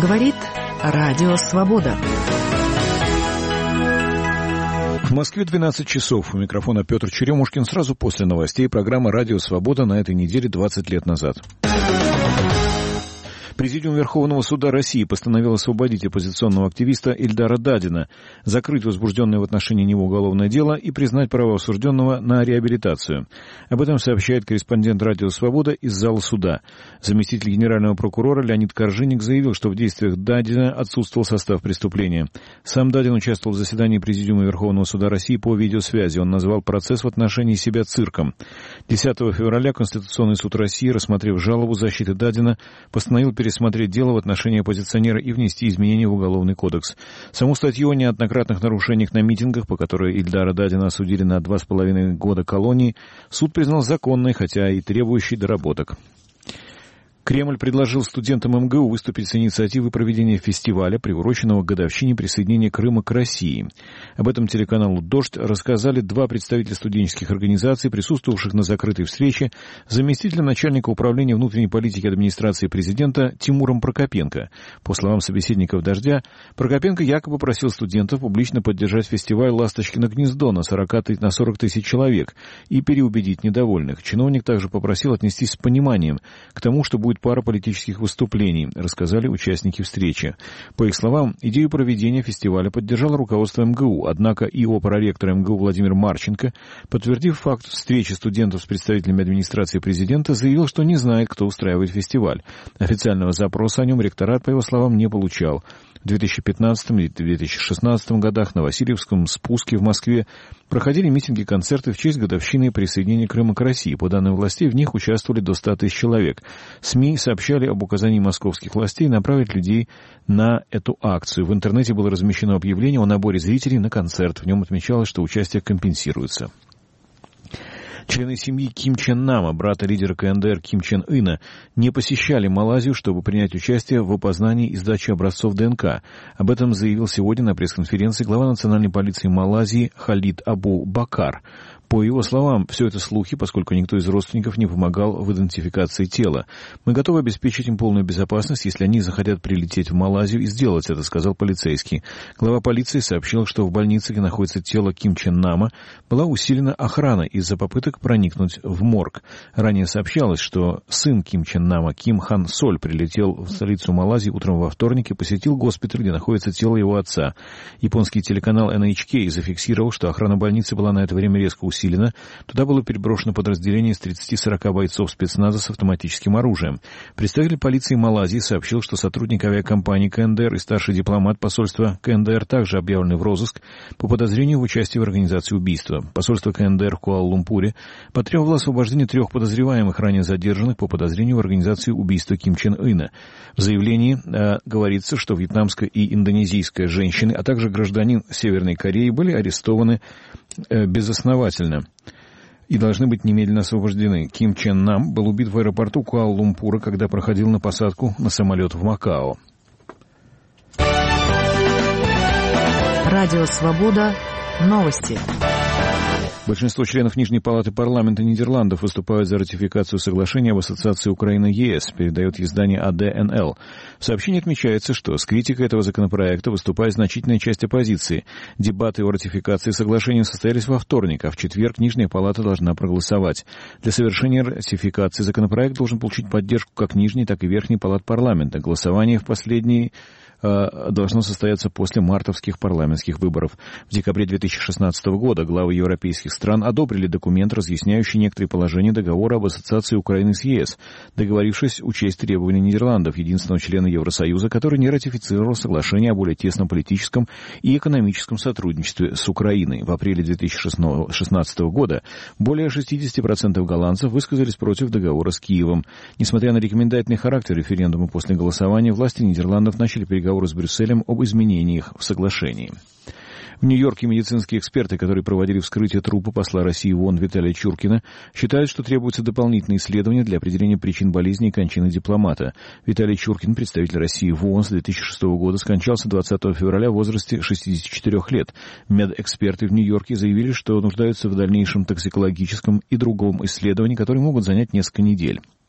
Говорит Радио Свобода. В Москве 12 часов. У микрофона Петр Черемушкин. Сразу после новостей программа «Радио Свобода» на этой неделе 20 лет назад. Президиум Верховного суда России постановил освободить оппозиционного активиста Ильдара Дадина, закрыть возбужденное в отношении него уголовное дело и признать право осужденного на реабилитацию. Об этом сообщает корреспондент «Радио Свобода» из зала суда. Заместитель генерального прокурора Леонид Коржинник заявил, что в действиях Дадина отсутствовал состав преступления. Сам Дадин участвовал в заседании Президиума Верховного суда России по видеосвязи. Он назвал процесс в отношении себя цирком. 10 февраля Конституционный суд России, рассмотрев жалобу защиты Дадина, постановил пересмотреть дело в отношении оппозиционера и внести изменения в Уголовный кодекс. Саму статью о неоднократных нарушениях на митингах, по которой Ильдара Дадина осудили на 2,5 года колонии, суд признал законной, хотя и требующей доработок. Кремль предложил студентам МГУ выступить с инициативой проведения фестиваля, приуроченного к годовщине присоединения Крыма к России. Об этом телеканалу «Дождь» рассказали два представителя студенческих организаций, присутствовавших на закрытой встрече с заместителем начальника управления внутренней политики администрации президента Тимуром Прокопенко. По словам собеседников «Дождя», Прокопенко якобы просил студентов публично поддержать фестиваль «Ласточкино гнездо» на 40 тысяч человек и переубедить недовольных. Чиновник также попросил отнестись с пониманием к тому, что будет пара политических выступлений, рассказали участники встречи. По их словам, идею проведения фестиваля поддержало руководство МГУ, однако ИО проректора МГУ Владимир Марченко, подтвердив факт встречи студентов с представителями администрации президента, заявил, что не знает, кто устраивает фестиваль. Официального запроса о нем ректорат, по его словам, не получал. В 2015 и 2016 годах на Васильевском спуске в Москве проходили митинги-концерты в честь годовщины присоединения Крыма к России. По данным властей, в них участвовали до 100 тысяч человек. СМИ сообщали об указании московских властей направить людей на эту акцию. В интернете было размещено объявление о наборе зрителей на концерт. В нем отмечалось, что участие компенсируется. Члены семьи Ким Чен Нама, брата лидера КНДР Ким Чен Ына, не посещали Малайзию, чтобы принять участие в опознании и сдаче образцов ДНК. Об этом заявил сегодня на пресс-конференции глава национальной полиции Малайзии Халид Абу Бакар. По его словам, все это слухи, поскольку никто из родственников не помогал в идентификации тела. «Мы готовы обеспечить им полную безопасность, если они захотят прилететь в Малайзию и сделать это», — сказал полицейский. Глава полиции сообщил, что в больнице, где находится тело Ким Чен Нама, была усилена охрана из-за попыток проникнуть в морг. Ранее сообщалось, что сын Ким Чен Нама, Ким Хан Соль, прилетел в столицу Малайзии утром во вторник и посетил госпиталь, где находится тело его отца. Японский телеканал NHK зафиксировал, что охрана больницы была на это время резко усилена. Туда было переброшено подразделение из 30-40 бойцов спецназа с автоматическим оружием. Представитель полиции Малайзии сообщил, что сотрудник авиакомпании КНДР и старший дипломат посольства КНДР также объявлены в розыск по подозрению в участии в организации убийства. Посольство КНДР в Куала-Лумпуре потребовало освобождения 3 подозреваемых, ранее задержанных по подозрению в организации убийства Ким Чен Ына. В заявлении говорится, что вьетнамская и индонезийская женщины, а также гражданин Северной Кореи были арестованы безосновательно и должны быть немедленно освобождены. Ким Чен Нам был убит в аэропорту Куала-Лумпура, когда проходил на посадку на самолет в Макао. Радио Свобода. Новости. Большинство членов Нижней палаты парламента Нидерландов выступают за ратификацию соглашения об ассоциации Украины-ЕС, передает издание АДНЛ. В сообщении отмечается, что с критикой этого законопроекта выступает значительная часть оппозиции. Дебаты о ратификации соглашения состоялись во вторник, а в четверг Нижняя палата должна проголосовать. Для совершения ратификации законопроект должен получить поддержку как Нижней, так и Верхней палат парламента. Голосование в последней должно состояться после мартовских парламентских выборов. В декабре 2016 года главы европейских стран одобрили документ, разъясняющий некоторые положения договора об ассоциации Украины с ЕС, договорившись учесть требования Нидерландов, единственного члена Евросоюза, который не ратифицировал соглашение о более тесном политическом и экономическом сотрудничестве с Украиной. В апреле 2016 года более 60% голландцев высказались против договора с Киевом. Несмотря на рекомендательный характер референдума после голосования, власти Нидерландов начали переговоры с Брюсселем об изменениях в соглашении. В Нью-Йорке медицинские эксперты, которые проводили вскрытие трупа посла России в ООН Виталия Чуркина, считают, что требуются дополнительные исследования для определения причин болезни и кончины дипломата. Виталий Чуркин, представитель России в ООН с 2006 года, скончался 20 февраля в возрасте 64 лет. Медэксперты в Нью-Йорке заявили, что нуждаются в дальнейшем токсикологическом и другом исследовании, которые могут занять несколько недель.